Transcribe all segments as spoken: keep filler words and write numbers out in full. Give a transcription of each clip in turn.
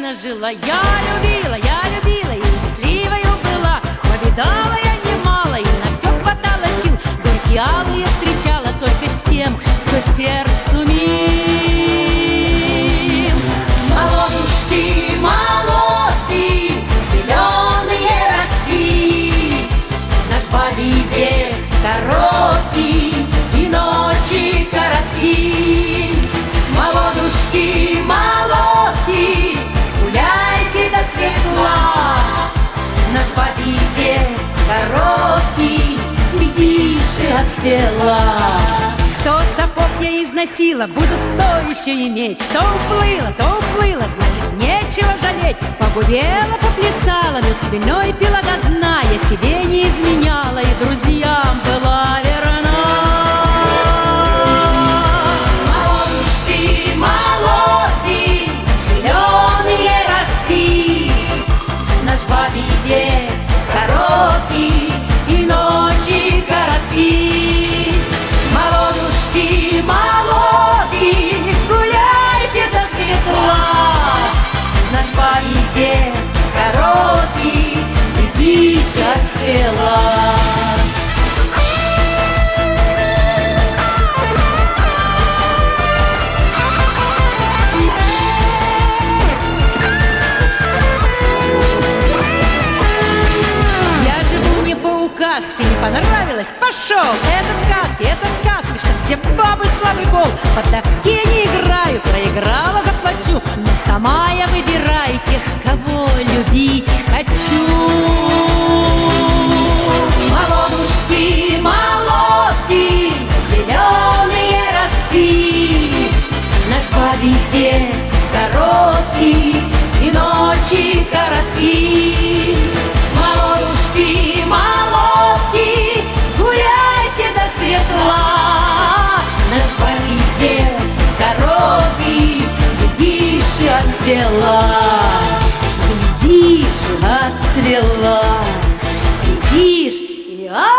смиренно жила. Я любила, я любила, и счастливою была. Повидала я немало, и на все хватало сил. Горькие алые встречала только с тем, кто сердцу мил. Молодушки, молодцы, зеленые росли, наш бабий век короткий и ночи коротки. Молодушки, молодцы, гуляйте до светла, наш бабий век короткий, глядишь и отпела. Сто сапог я износила, буду сто еще иметь. Что уплыло, то уплыло, значит нечего жалеть. Погубела, поплясала, мед спиной пила до дна. Я себе не изменяла и друзьям была верна. Молодцы, молодцы, зеленые росли, наш бабий век короткий и ночи коротки. Молодушки, молодцы, гуляйте до светла, наш бабий век короткий и дичь отцвела. Не понравилось? Пошел! Это сказки, это сказки, что все бабы слабый пол. По тоске не играю, проиграла, заплачу, но сама я выбираю тех, кого любить хочу. Молодушки, молодцы, зеленые росли, наш бабий век короткий и ночи коротки. Молодушки, молодцы, гуляйте до светла, наш бабий век короткий, глядишь и отцвела, глядишь и отцвела, глядишь и отцвела.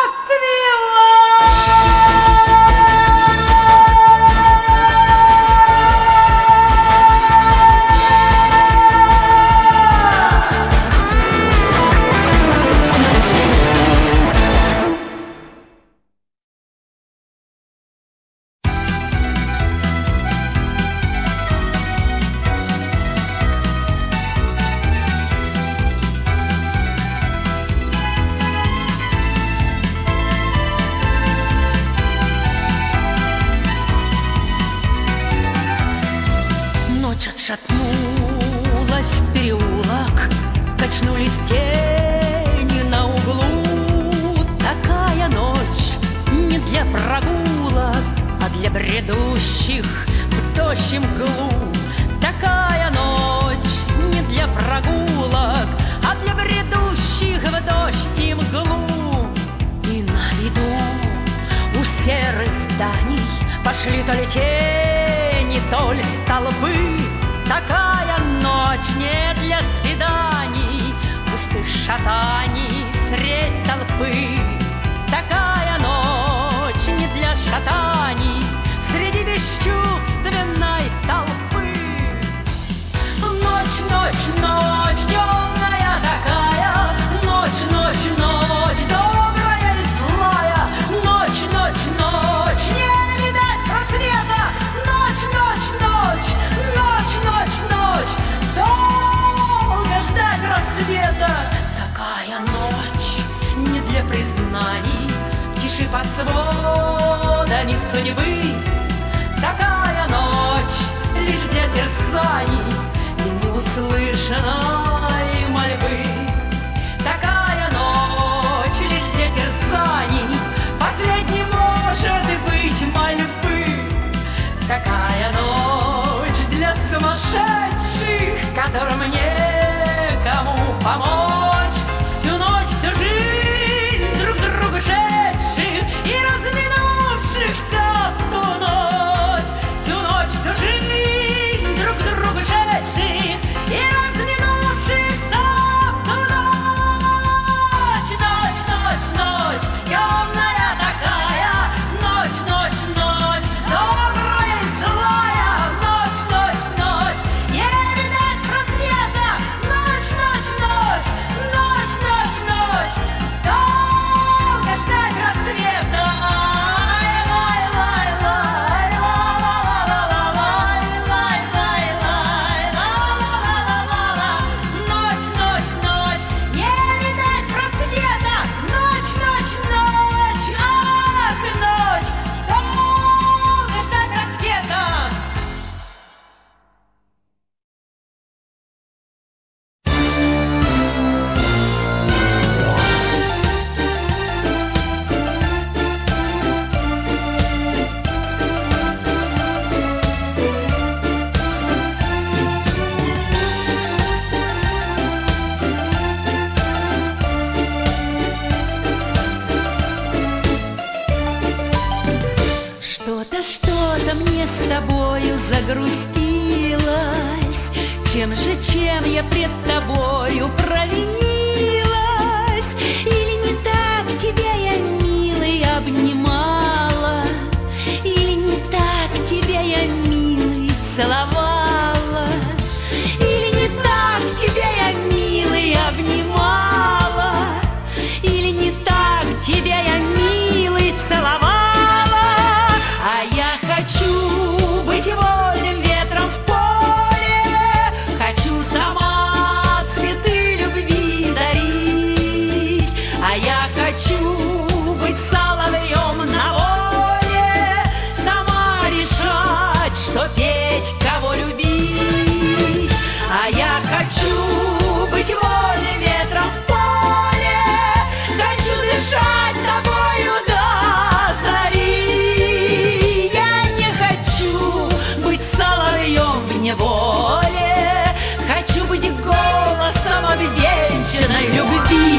Отшатнулась в переулок, качнулись тени на углу. Такая ночь не для прогулок, а для бредущих в дождь и мглу. Такая ночь не для прогулок, а для бредущих в дождь и мглу. И на виду у серых зданий пошли то ли тени, то ли столбы. Такая ночь не для свиданий, пустых шатаний средь толпы. Такая ночь не для шатаний среди бесчувственной толпы. Ночь, ночь, ночь, темная такая, ночь, ночь, ночь, добрая и злая. Ночь, ночь, ночь, не видать просвета. Ночь, ночь, ночь, ночь, ночь, ночь, долго ждать рассвета. Такая ночь не для признаний, в тиши под сводами судьбы. Такая ночь лишь для терзаний и неуслышанной мольбы. Такая ночь лишь для терзаний, последней может быть мольбы. Такая ночь для сумасшедших, которым некому помочь. Всю ночь, всю жизнь друг другу шедших и разминувшихся в ту ночь. Всю ночь, всю жизнь друг другу шедших и разминувшихся в ту ночь. Ночь, ночь, ночь, темная такая, ночь, ночь, ночь, добрая и злая. Ночь, ночь, ночь, не видать просвета. загрустилась. Чем же, чем я пред тобою провинилась? Или не так тебя я, милый, обнимала? Или не так тебя я, милый, целовала? Или не так тебя я, милый, обнимала? Или не так тебя я, милый, целовала? А я хочу быть вольным ветром в поле, хочу сама цветы любви дарить. А я хочу быть соловьем на воле, сама решать, что петь, кого любить. А я хочу быть вольным ветром в поле, хочу дышать тобою до зари. Я не хочу быть соловьем в неволе, хочу быть голосом обвенчанной любви.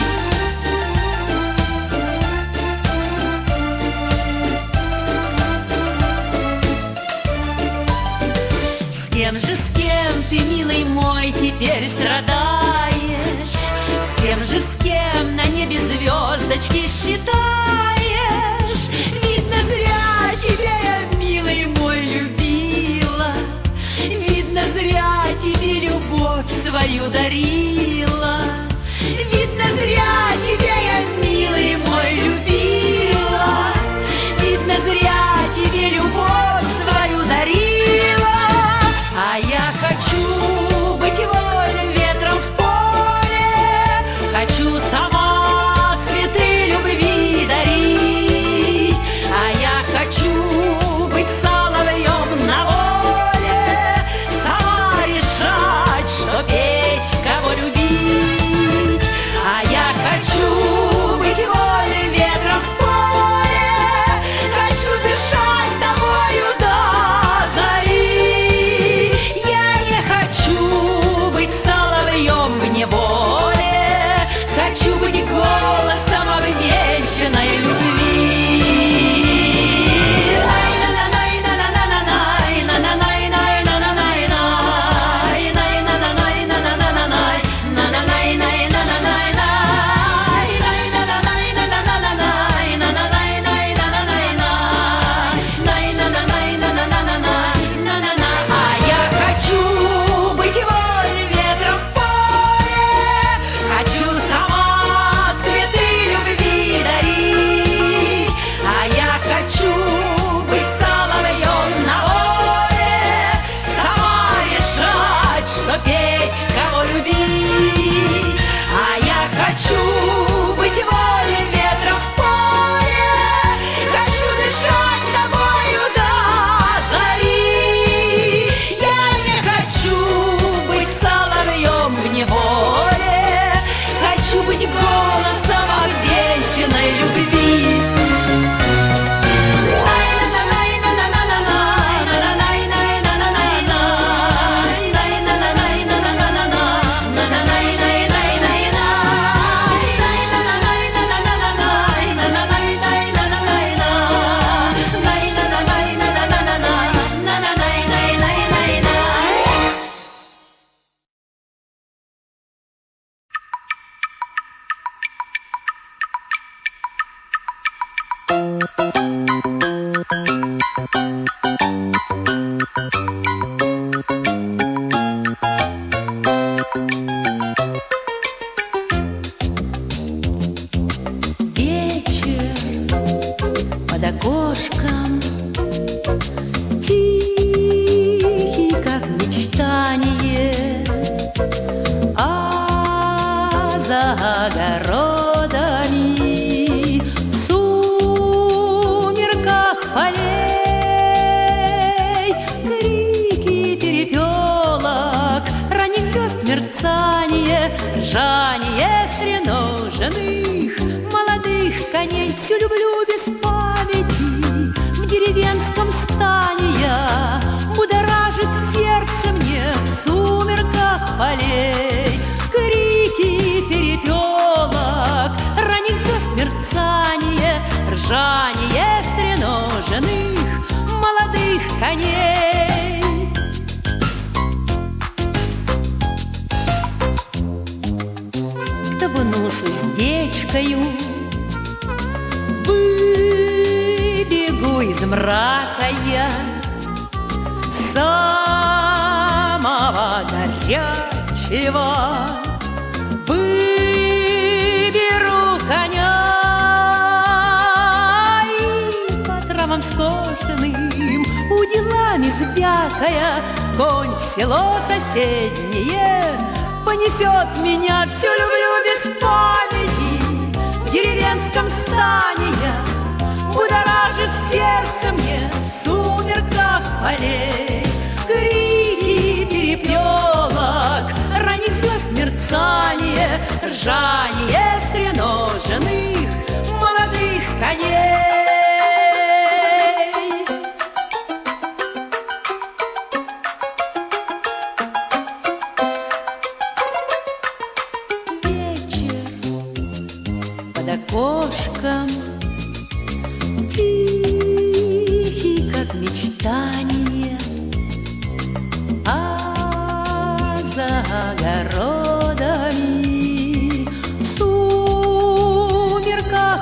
С кем же, с кем ты, милый мой, теперь страдаешь? С кем же, с кем на небе звездочки считаешь? Видно, зря тебя я, милый мой, любила. Видно, зря тебе любовь свою дарила. Видно, зря тебя я, милый мой, любила. Видно, зря тебе любовь свою дарила. А я хочу быть вольным ветром в поле, хочу сама цветы любви дарить. А я хочу быть соловьем на воле, сама решать, что петь, кого любить. ничего. Выберу коня и по травам скошенным, уделами звякая, конь в село соседнее понесет меня. Всю люблю без памяти, в деревенском стане я, будоражит сердце мне в сумерках полей. Крики перепелок, ранних звезд мерцание, ржание стреноженных молодых коней. Под окошком тихий, как мечтание, а за огородами в сумерках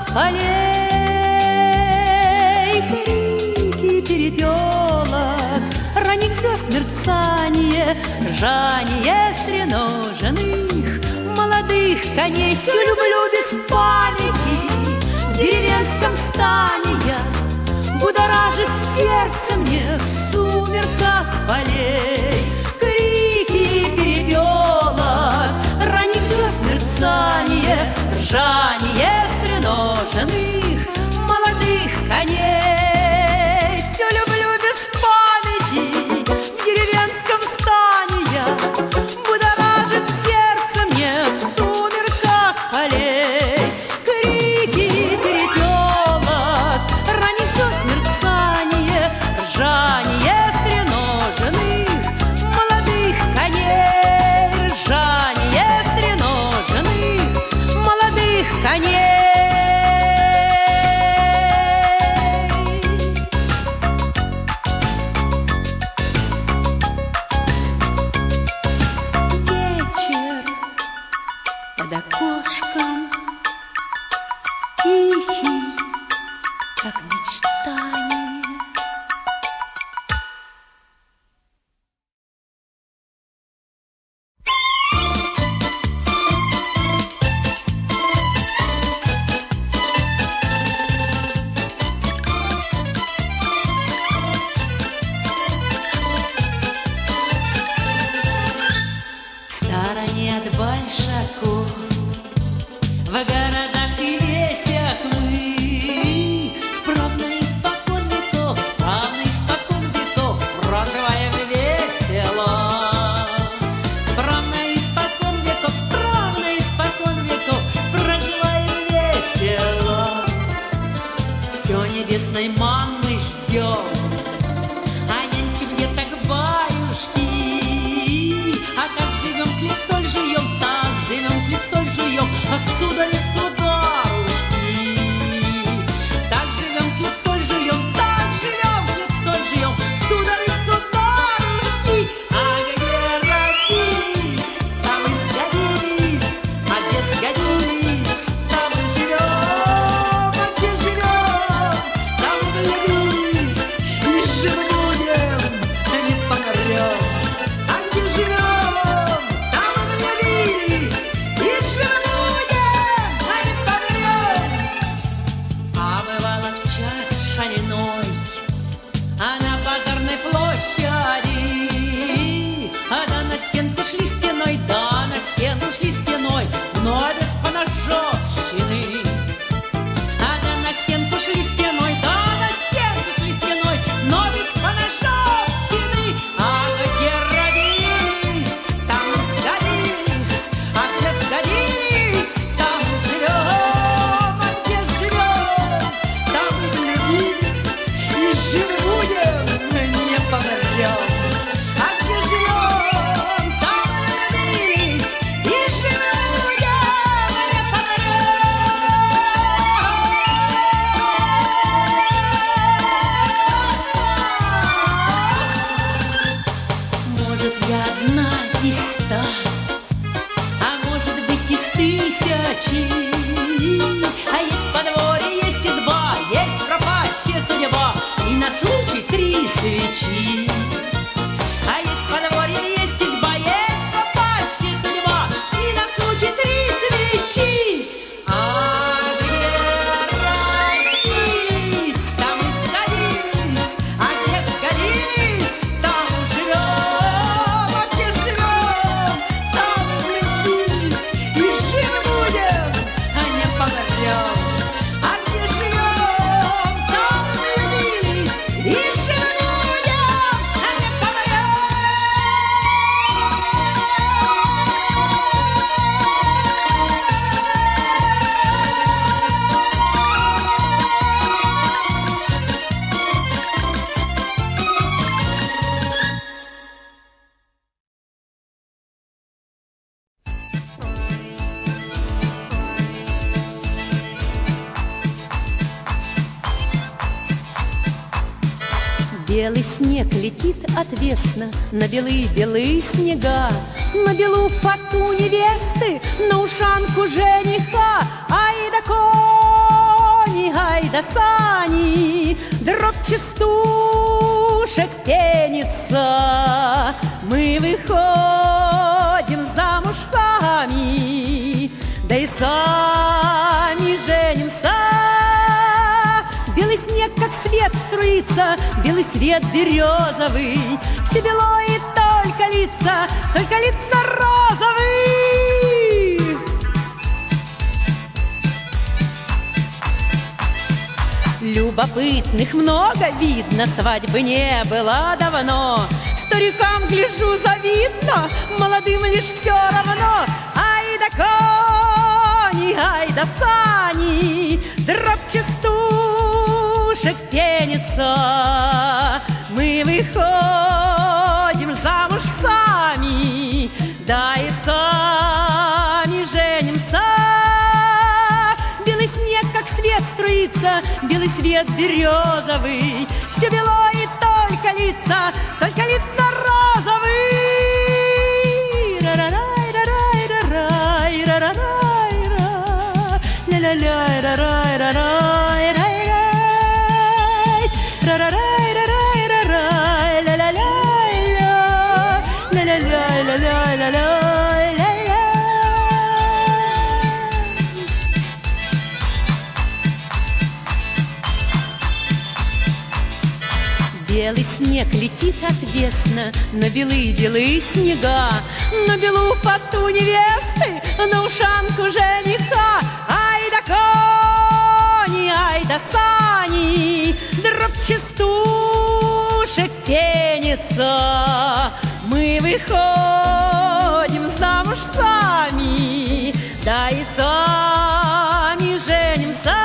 полей крики перепелок, ранних звезд мерцание, ржание стреноженных молодых коней. Всю люблю без памяти, в деревенском стане я, будоражит сердце мне в сумерках полей. Крики перепелок, ранних звезд мерцание, ржание стреноженных молодых коней. Всю люблю без памяти, в деревенском стане я, будоражит сердце мне в сумерках полей. Крики перепелок, ранних звезд мерцание, ржание стреноженных Белый снег летит отвесно на белые-белые снега, на белую фату невесты, на ушанку жениха. Ай да кони, ай да сани, дробь частушек пенится. Мы выходим замуж сами, да и сами женимся. Белый снег, как свет, струится, белый свет березовый, все бело и только лица, только лица розовые. Любопытных много видно, свадьбы не было давно. Старикам, гляжу, завидно, молодым лишь все равно. Ай да кони, ай да сани, дробь частушек пенится. Мы выходим замуж сами, да и сами женимся. Белый снег, как свет, струится, белый свет березовый, все бело и только лица, только лица розовые. Белый снег летит отвесно на белые-белые снега, на белую фату невесты, на ушанку жениха. Ай да кони, ай да сани, дробь частушек пенится. Мы выходим замуж сами, да и сами женимся.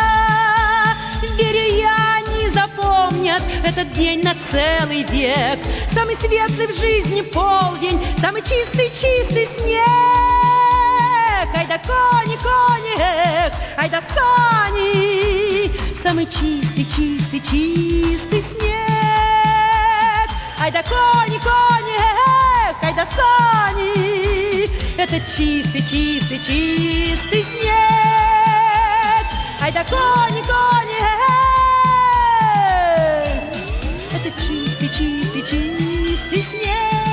Вереяне запомнят этот день на целый век, самый светлый в жизни полдень, самый чистый-чистый снег. Ай да кони, кони, эх, ай да сани, самый чистый-чистый-чистый снег. Ай да кони, кони, эх, ай да сани, это чистый-чистый-чистый снег. Ай да кони, кони, эх, это чистый-чистый-чистый снег.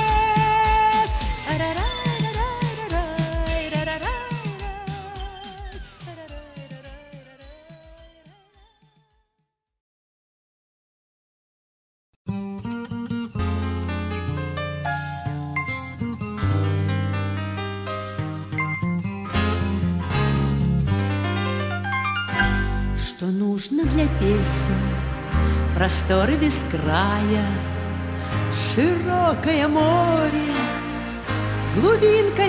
Что нужно для песни? Просторы без края, широкое море, глубинка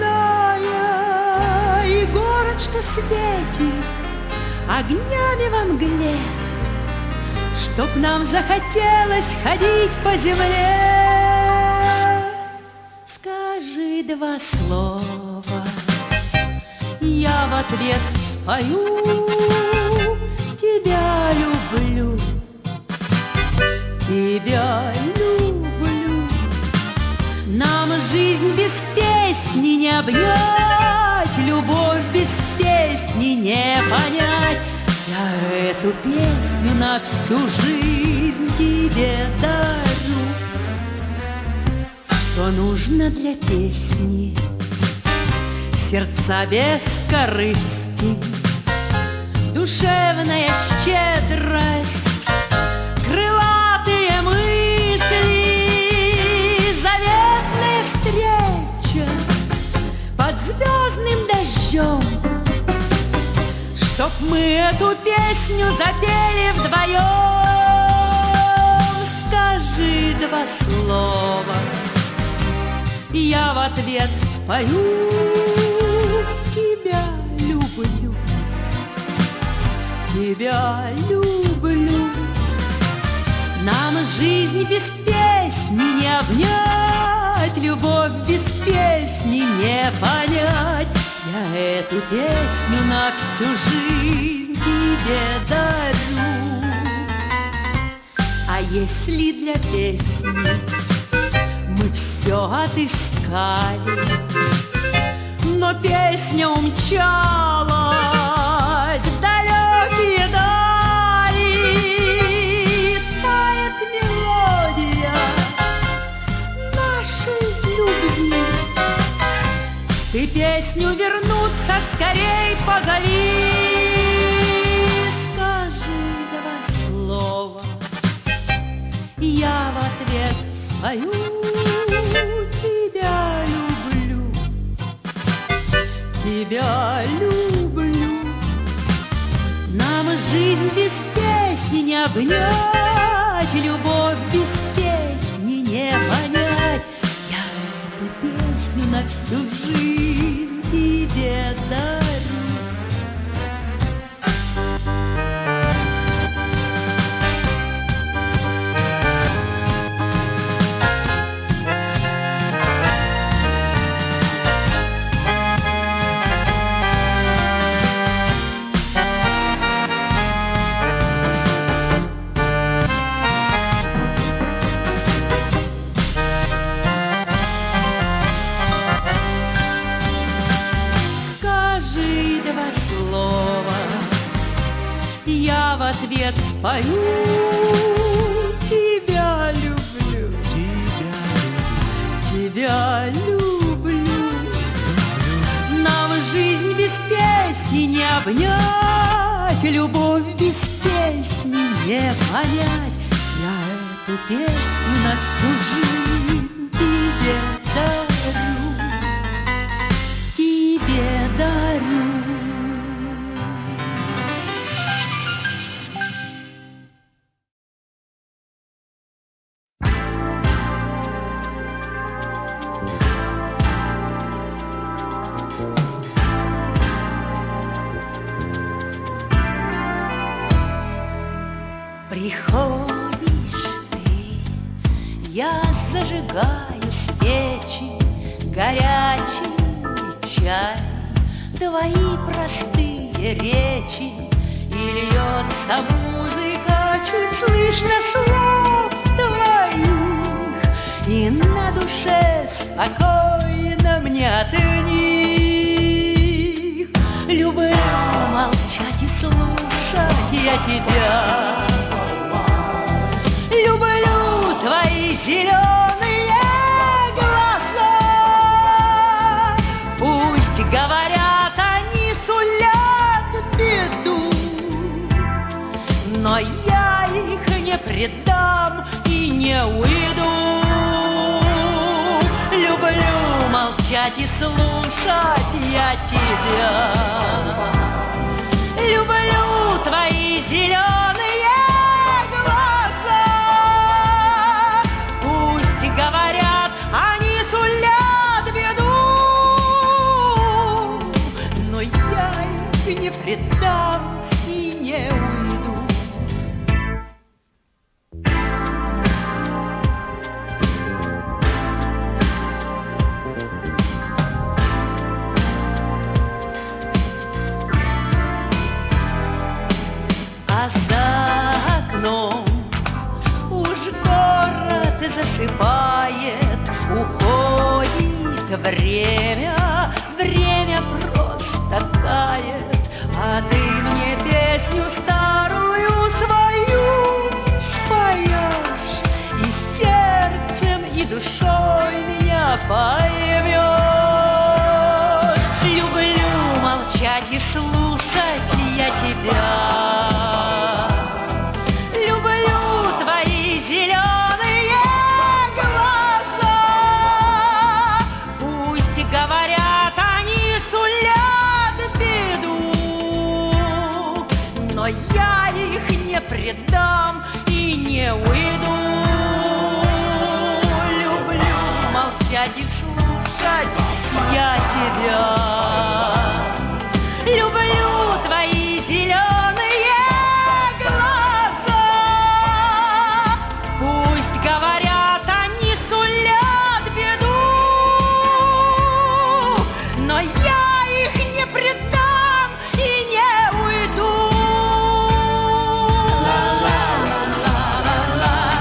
лесная и город, что светит огнями во мгле, чтоб нам захотелось ходить по земле. Скажи два слова, я в ответ спою. Тебя люблю, тебя люблю. Нам жизнь без песни не обнять, любовь без песни не понять. Я эту песню на всю жизнь тебе дарю. Что нужно для песни? Сердца без корысти, душевная щедрость, крылатые мысли, заветная встреча под звездным дождем, чтоб мы эту песню запели вдвоем. Скажи два слова, я в ответ спою. Тебя люблю, тебя люблю. Нам жизнь без песни не обнять, любовь без песни не понять. Я эту песню на всю жизнь тебе дарю. А если для песни мы все отыскали, но песня умчалась в далекие дали, тает мелодия нашей любви. Ты песню вернуться скорей поgali. Скажи два слова, я в ответ спою. Тебя люблю, тебя люблю. Нам жизнь без песни не обнять, любовь без песни не понять. Я эту песню на всю жизнь тебе дарю. Я в ответ спою. Тебя люблю, тебя люблю. Нам жизнь без песни не обнять, любовь без песни не понять. Я эту песню на всю жизнь тебе дарю, тебе дарю. Приходишь ты, я зажигаю свечи, горячий чай, твои простые речи, и льется музыка, чуть слышно слов твоих, и на душе спокойно мне от них. Люблю молчать и слушать я тебя. Люблю твои зеленые глаза. Пусть говорят, они сулят беду, но я их не предам и не уйду. Люблю молчать и слушать я тебя. Люблю твои зеленые глаза. Пусть говорят, они сулят беду, но я их не предам и не уйду. А за окном уж город засыпает, уходит время, время просто тает, а ты мне песню старую свою споешь, и сердцем, и душой меня поймешь. Люблю молчать и слушать я тебя. Но я их не предам и не уйду. Люблю молчать и слушать я тебя. Люблю твои зеленые глаза. Пусть говорят, они сулят беду, но я их не предам и не уйду. La la la la la.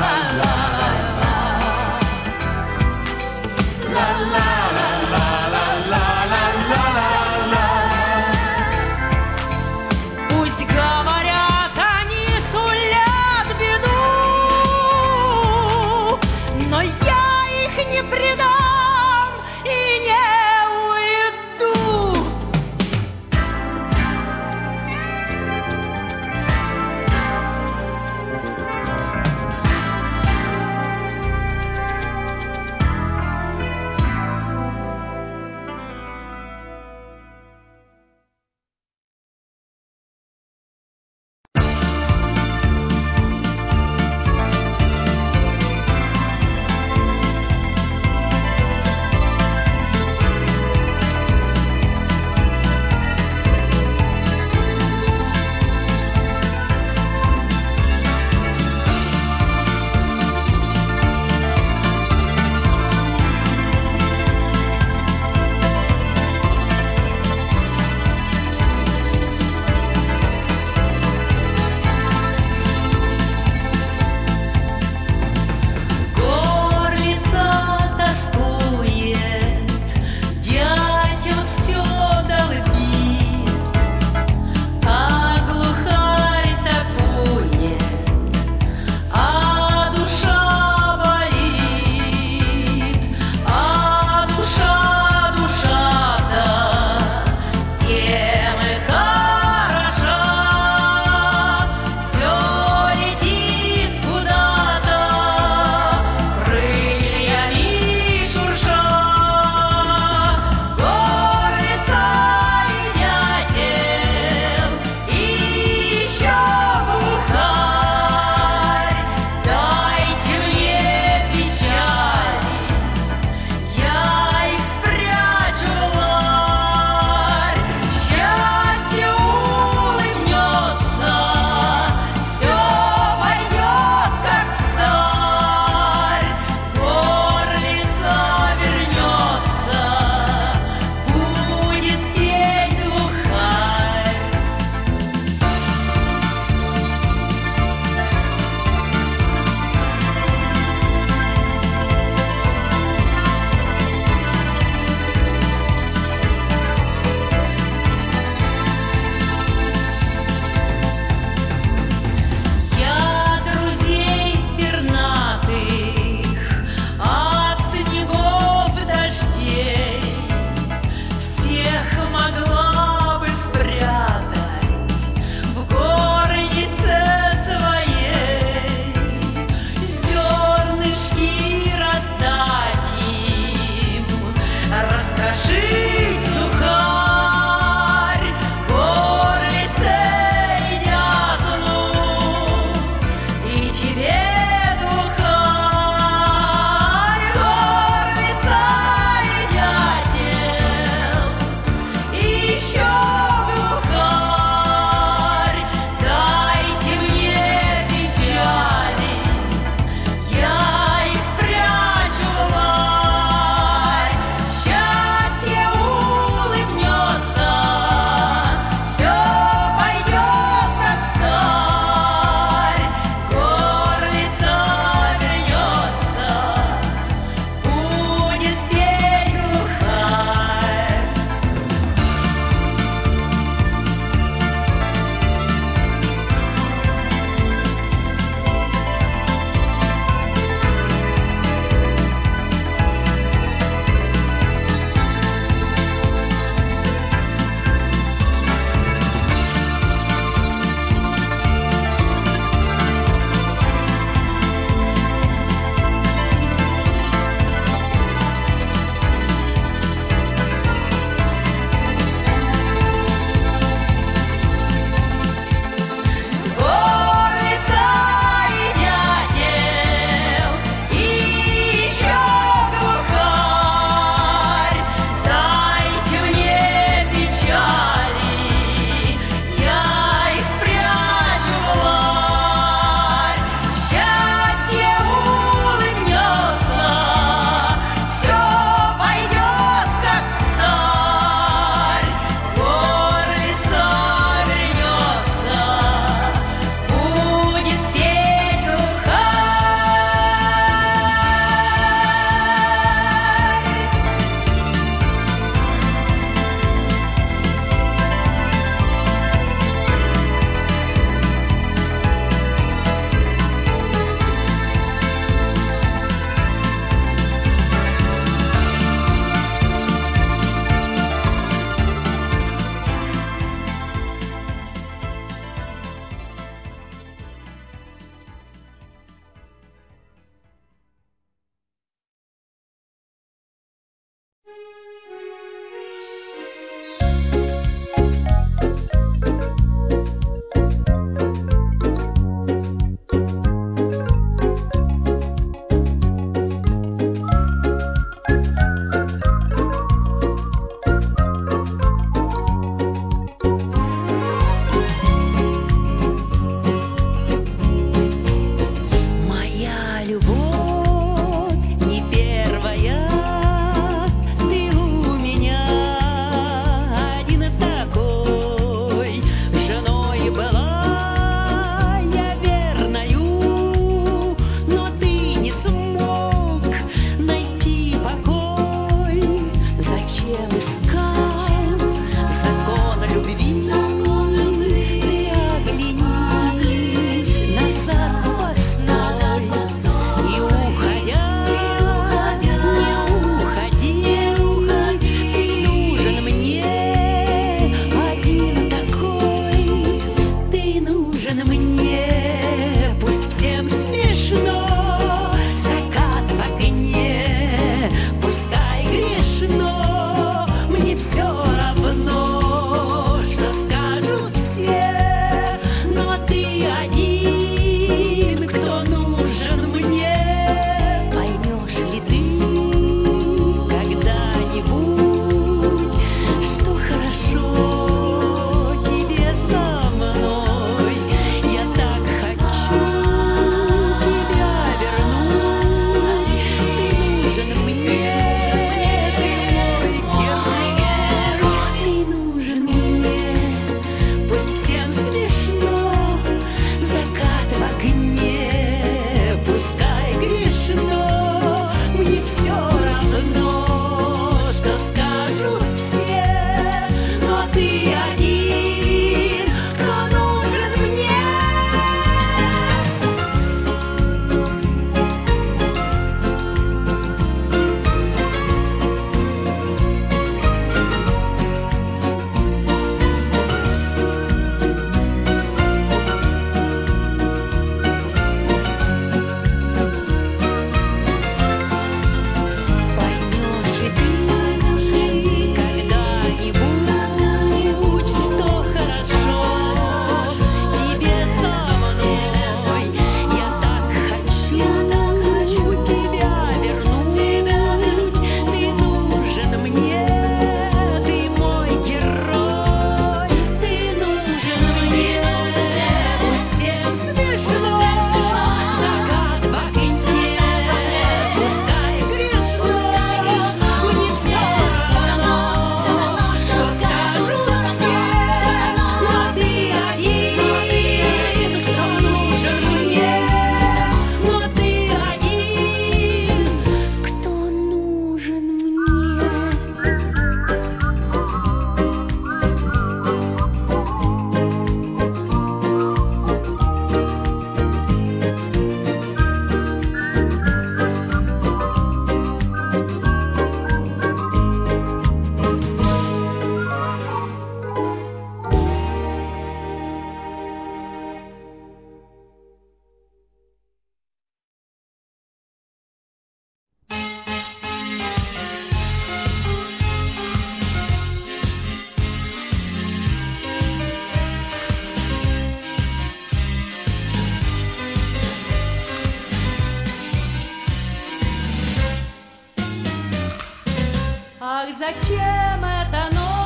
Зачем эта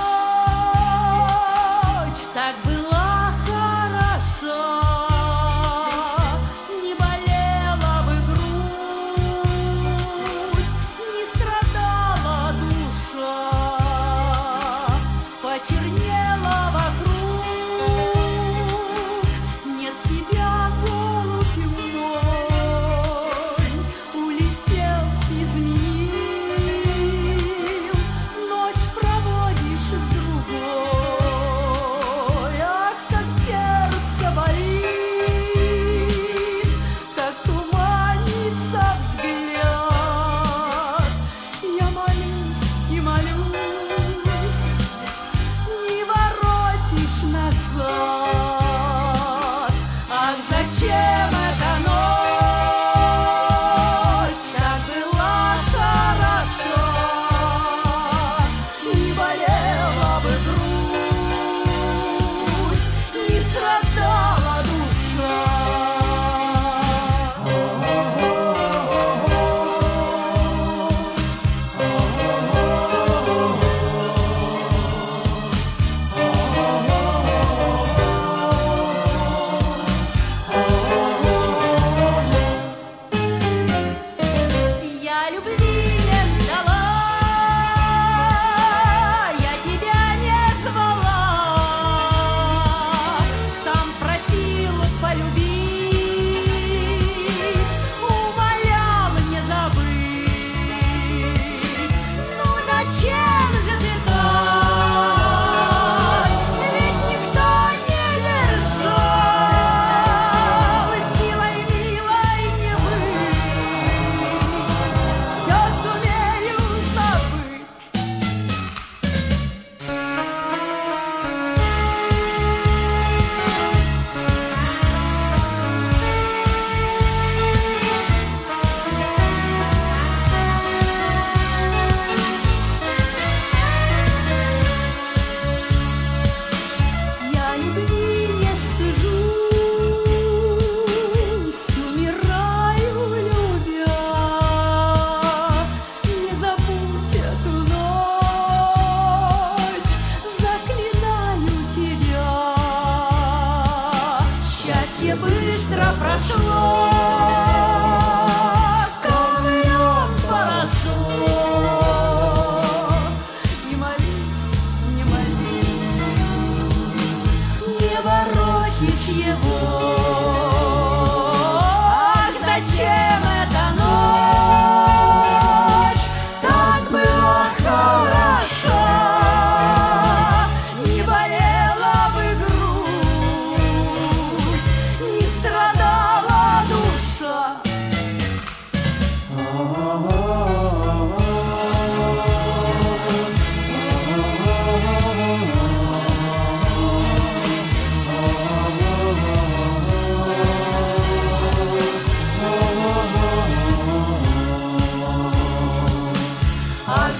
ночь так была хороша? Не болела бы грудь, не страдала душа, почернела вокруг, нет тебя, голубь мой, улетел, изменил, ночь прошла.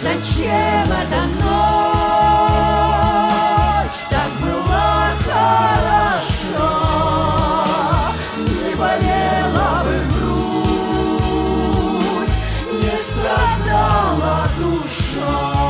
Зачем эта ночь? Так было хорошо. Не болела бы грудь, не страдала душа.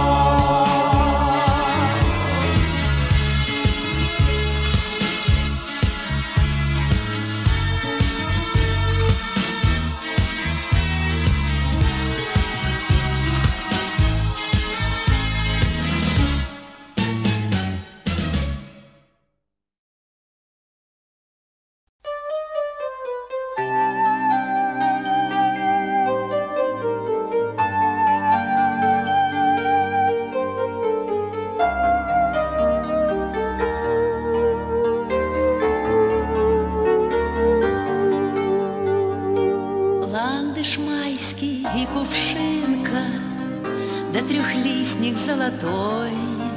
Ландыш майский и кувшинка, да трехлистник золотой,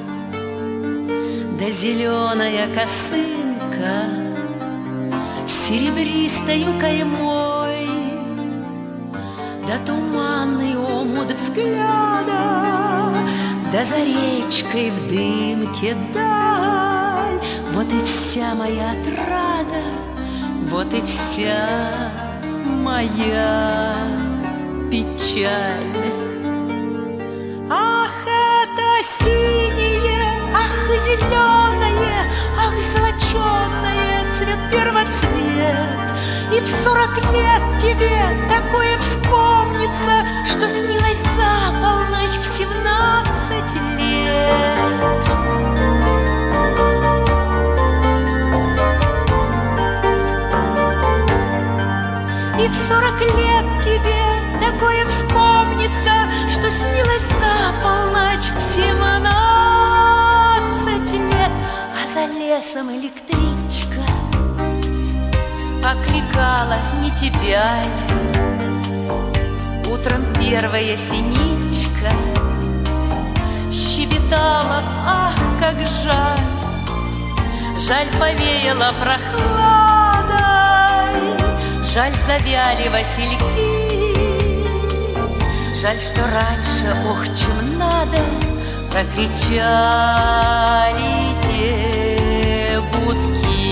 да зеленая косынка с серебристою каймой, да туманный омут взгляда, да за речкой в дымке даль. Вот и вся моя отрада, вот и вся моя печаль. Ах, это синее, ах, зеленое, ах, золоченое, цвет первоцвет. И в сорок лет тебе такое вспомнится, что снилось за полночь в семнадцать лет. И в сорок лет тебе такое вспомнится, что снилось за полночь в семнадцать лет. А за лесом электричка окликала не тебя ли? Утром первая синичка щебетала, ах, как жаль. Жаль, повеяла прохладой, жаль, завяли васильки, жаль, что раньше, ох, чем надо, прокричали те будки.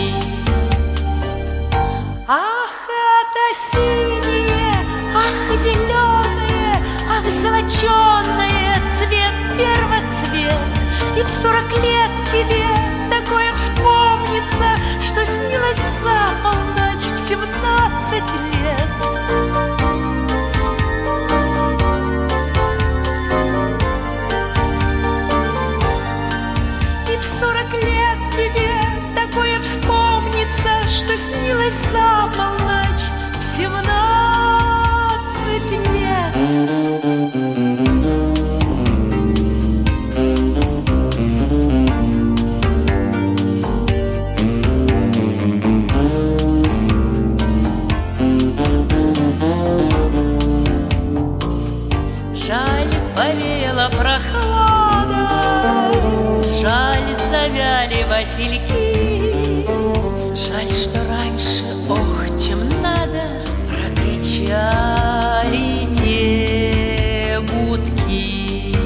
Ах, это синее, ах, зеленое, ах, золоченое, цвет первоцвет. И в сорок лет тебе такое вспомнится, что снилось за полночь в семнадцать лет. И в сорок лет тебе такое вспомнится, что снилось за полночь в семнадцать лет. Жаль, повеяла прохлада, жаль, завяли васильки, жаль, что раньше, ох, чем надо, прокричали те будки.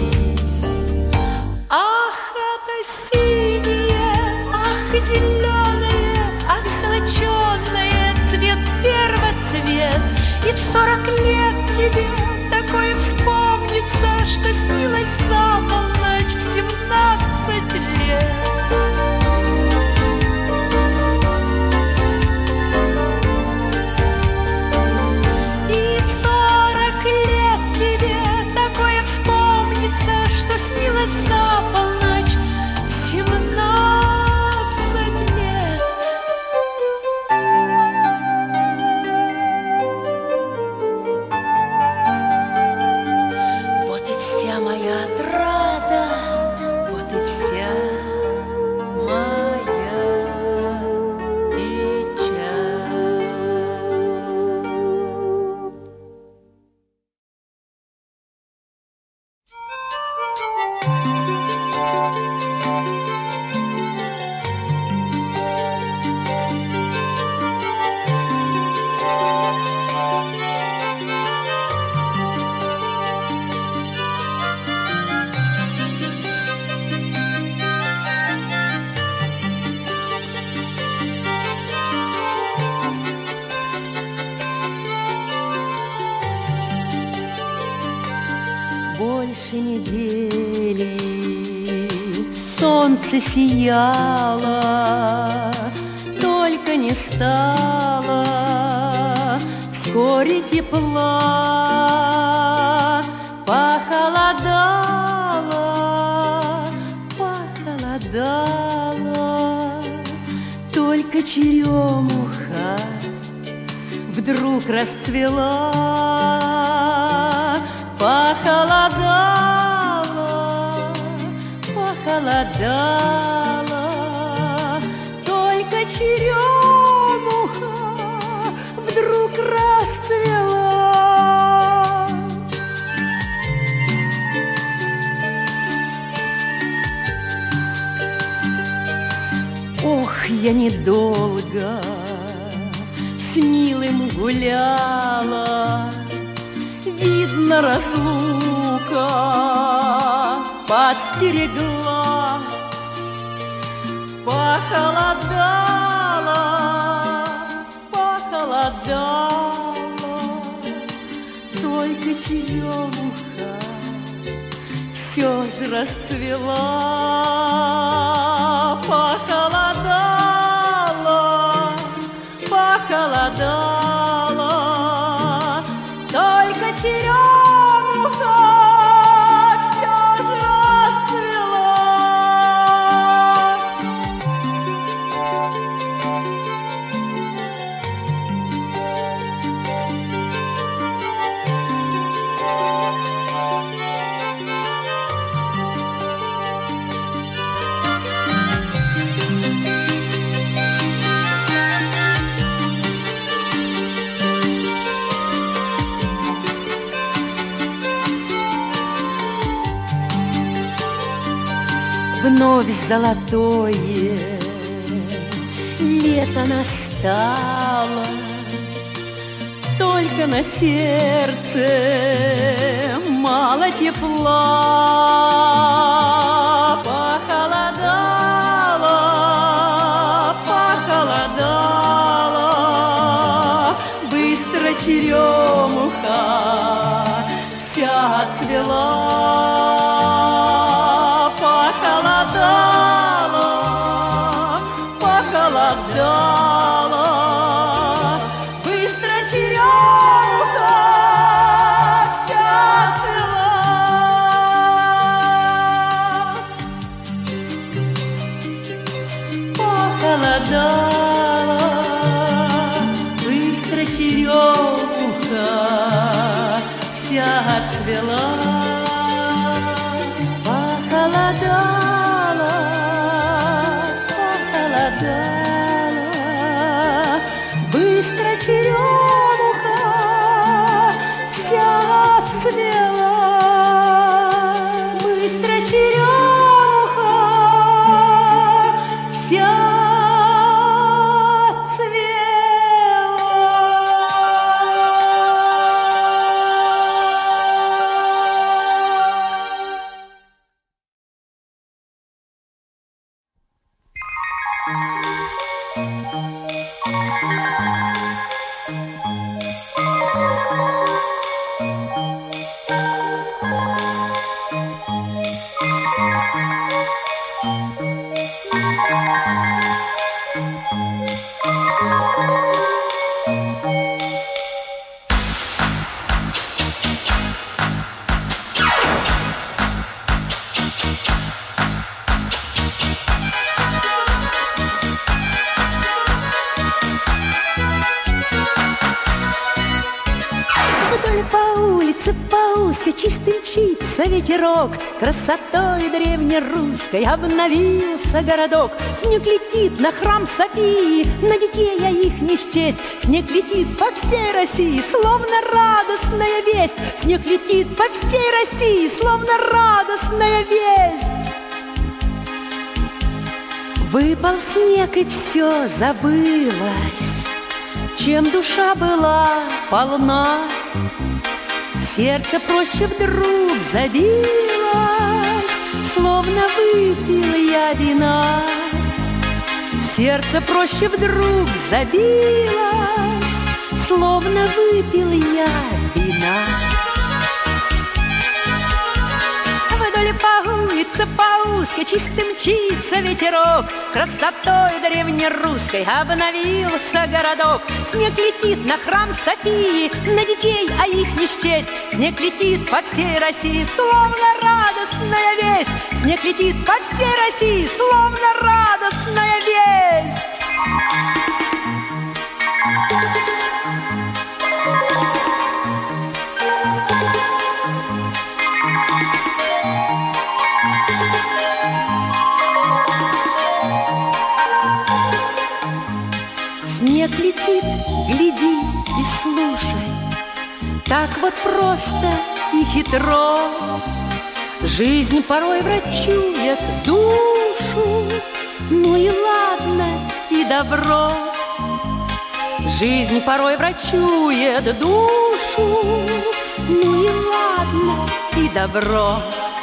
Ах, это синее, ах, зеленое, ах, золоченое, цвет первоцвет. И в сорок лет тебе такое вспомнится, что снилось за полночь в семнадцать лет. И в больше недели солнце сияло, только не стало вскоре тепла. Похолодало, похолодало, только черемуха вдруг расцвела. Похолодало, похолодало, только черемуха вдруг расцвела. Ох, я недолго с милым гуляла, видно, разлука подстерегла. Похолодало, похолодало, только черемуха все же расцвела. Похолодало, похолодало, только черемуха все же расцвела. Вновь золотое лето настало, только на сердце мало тепла. Похолодало, похолодало, быстро черемуха вся отцвела. Похолодало, похолодало, быстро черемуха вся отцвела. Похолодало, быстро черемуха вся отцвела. Похолодало, похолодало, быстро черемуха вся отцвела. Быстро черемуха вся чистый мчится ветерок, красотой древнерусской обновился городок. Снег летит на храм Софии, на детей я их не счесть. Снег летит по всей России, словно радостная весть. Снег летит по всей России, словно радостная весть. Выпал снег, и все забылось, чем душа была полна. Сердце проще вдруг забилось, словно выпил я вина. Сердце проще вдруг забилось, словно выпил я вина. Волге чистым мчится ветерок, красотой древнерусской обновился городок. Снег летит на храм Софии, на детей, а их не счесть. Снег летит по всей России, словно радостная весть. Снег летит по всей России, словно радостная весть. Снег летит, гляди и слушай, так вот просто и хитро. Жизнь порой врачует душу, ну и ладно, и добро. Жизнь порой врачует душу, ну и ладно, и добро.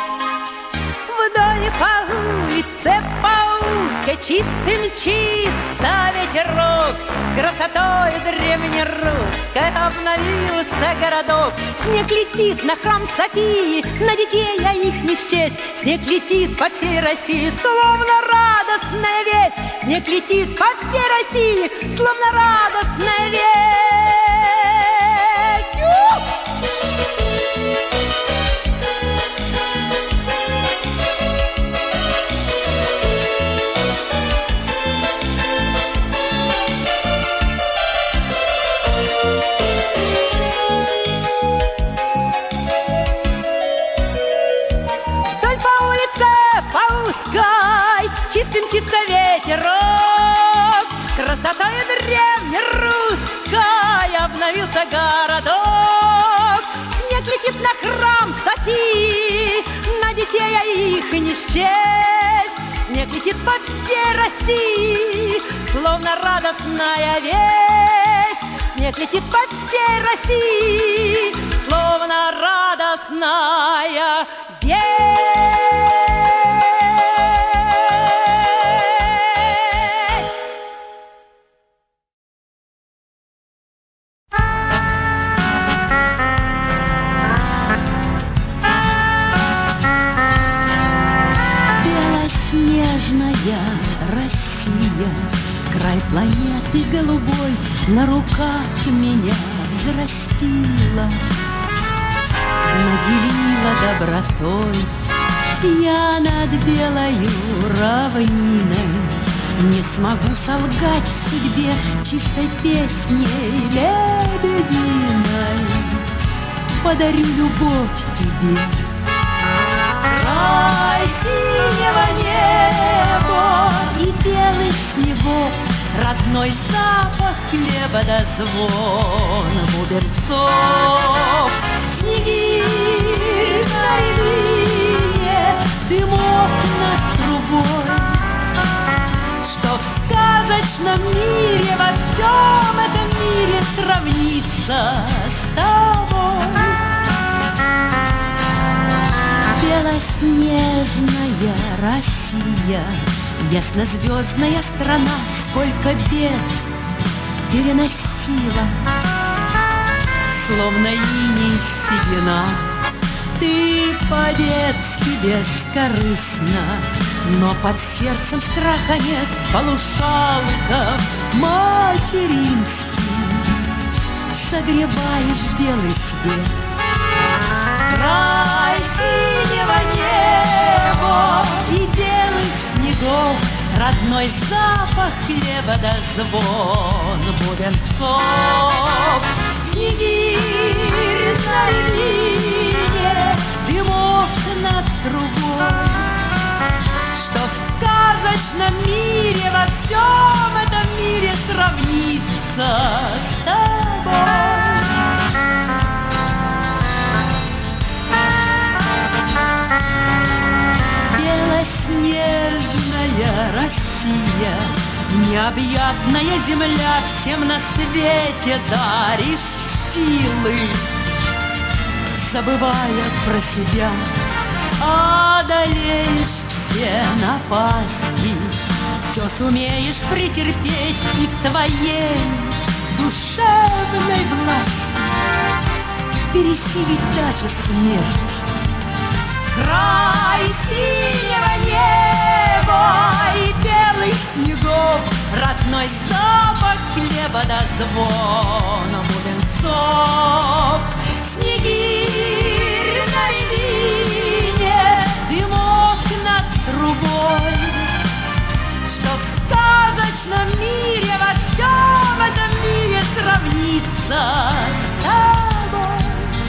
Вдоль по улице, по узкой чистой мчится ветерок, красотой древнерусской обновился городок. Снег летит на храм Софии, на детей, а их не счесть. Снег летит по всей России, словно радостная весть. Снег летит по всей России, словно радостная весть. Чистым мчится ветерок, красотой древнерусской обновился городок. Снег летит на храм Софии, на детей, а их не счесть. Снег летит по всей России, словно радостная весть. Снег летит по всей России, словно радостная весть. Россия, край планеты голубой, на руках меня взрастила, наделила добротой. Я над белою равниной не смогу солгать судьбе чистой песней лебединой. Подарю любовь тебе, край синего неба и белых снегов, родной запах хлеба да звон бубенцов. Снегирь на рябине, дымок над трубой, что в сказочном мире, во всем этом мире сравнится с тобой. Белоснежная Россия, яснозвездная страна, сколько бед переносила, словно иней седина. Ты по-детски бескорыстна, но под сердцем страха нет, полушалков материнских согреваешь белый свет. Край синего неба и белых снегов, родной запах хлеба да звон бубенцов. Снегирь на рябине, дымок над трубой, что в сказочном мире, во всем этом мире сравнится с тобой. Белоснежная Россия, необъятная земля, всем на свете даришь силы, забывая про себя, одолеешь все напасти, все сумеешь претерпеть, и в твоей душевной власти пересилить даже смерть. Край синего неба родной запах хлеба до звона бубенцов. Снегирь на рябине, дымок над трубой, что в сказочном мире, во всем этом мире сравнится с тобой.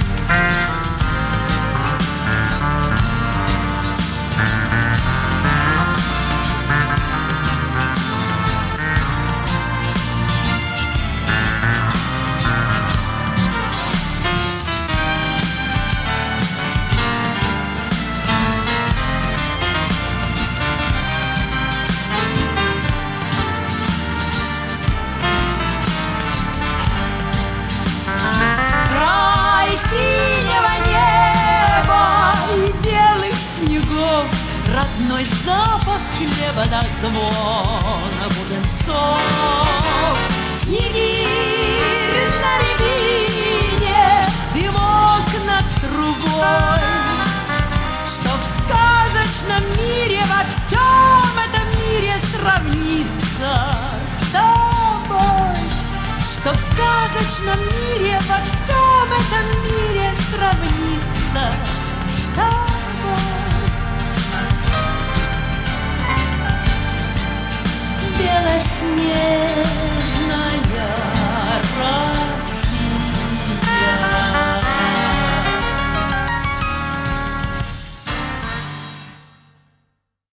Родной запах хлеба до звона бубенцов. Снегирь на рябине, дымок над трубой, что в сказочном мире, во всем этом мире сравнится с тобой, что в сказочном мире